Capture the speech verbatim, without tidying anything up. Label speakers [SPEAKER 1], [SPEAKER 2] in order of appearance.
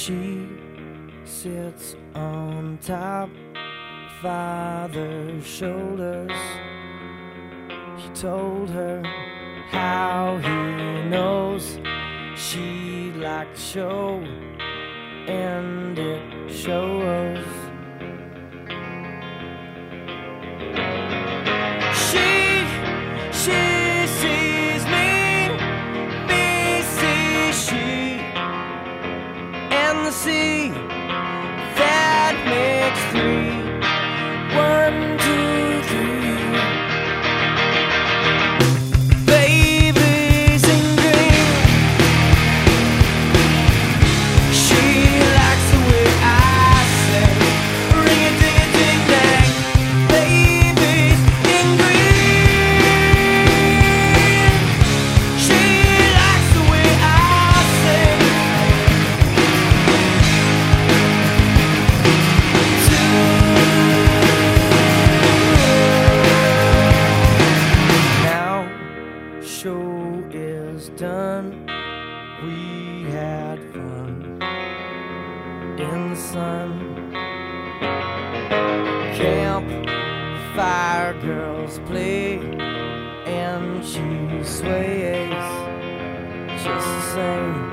[SPEAKER 1] She sits on top father's shoulders. He told her how he knows she'd like to show, and it shows. She, she sees me, me sees she, and the sea that makes three. One, two, three. Babies in green. She likes the way I sing. Ring a ding a ding dang. Babies in green. She likes the way I sing. Show is done. We had fun in the sun. Camp fire girls play, and she sways just the same.